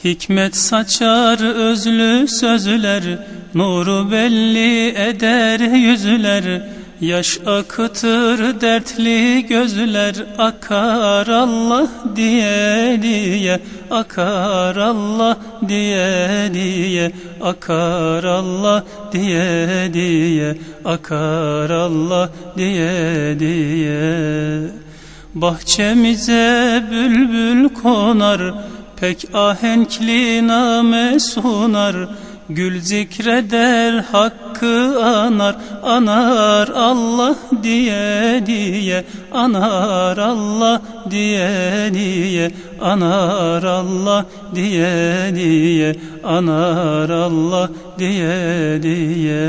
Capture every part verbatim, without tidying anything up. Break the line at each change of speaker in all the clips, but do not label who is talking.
Hikmet saçar özlü sözler, nuru belli eder yüzler. Yaş akıtır dertli gözler, akar Allah diye diye, akar Allah diye diye, akar Allah diye diye, akar Allah diye diye. Bahçemize bülbül konar, pek ahenkli name sunar. Gül zikreder, hakkı anar, anar Allah diye diye, anar Allah diye diye, anar Allah diye diye, anar Allah diye diye.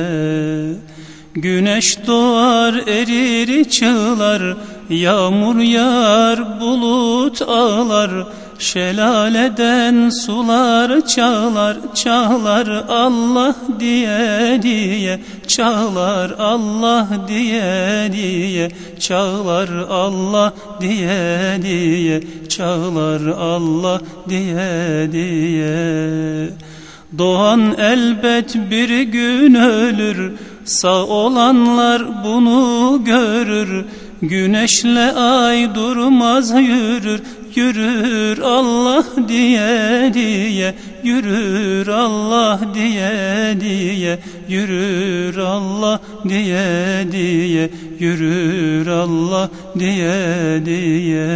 Güneş doğar erir çığlar, yağmur yağar bulut ağlar. Şelaleden sular çağlar, çağlar Allah diye diye, çağlar Allah diye diye, çağlar Allah diye diye, çağlar Allah diye diye. Doğan elbet bir gün ölür, sağ olanlar bunu görür. Güneşle ay durmaz yürür, yürür Allah diye diye, yürür Allah diye diye, yürür Allah diye diye, yürür Allah diye diye.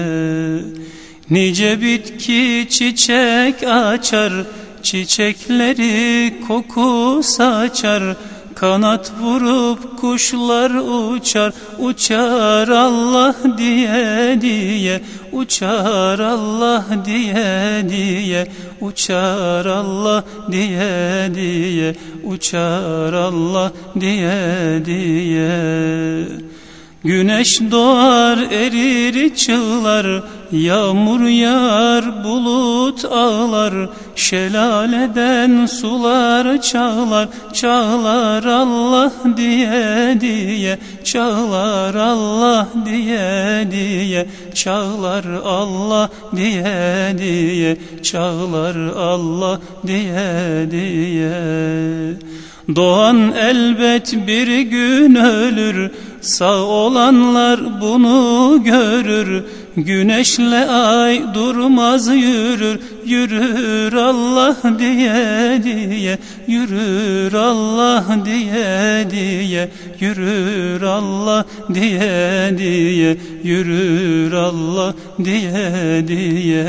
Nice bitki çiçek açar, çiçekleri koku saçar. Kanat vurup kuşlar uçar, uçar Allah diye diye, uçar Allah diye diye, uçar Allah diye diye, uçar Allah diye diye. Güneş doğar erir çığlar, yağmur yağar bulut ağlar. Şelaleden sular çağlar, çağlar Allah diye diye, çağlar Allah diye diye, çağlar Allah diye diye, çağlar Allah diye diye. Doğan elbet bir gün ölür, sağ olanlar bunu görür. Güneşle ay durmaz yürür, yürür Allah diye diye, yürür Allah diye diye, yürür Allah diye diye, yürür Allah diye diye.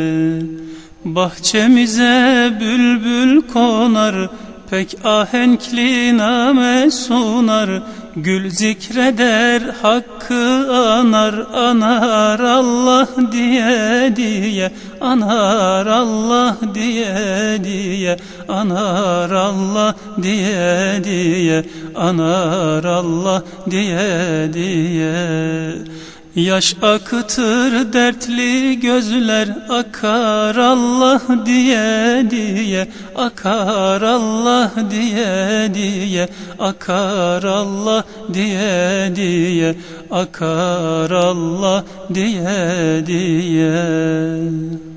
Bahçemize bülbül konar, pek ahenkli name sunar. Gül zikreder, hakkı anar, anar Allah diye diye, anar Allah diye diye, anar Allah diye diye, anar Allah diye diye. Yaş akıtır dertli gözler, akar Allah diye diye, akar Allah diye diye, akar Allah diye diye, akar Allah diye diye.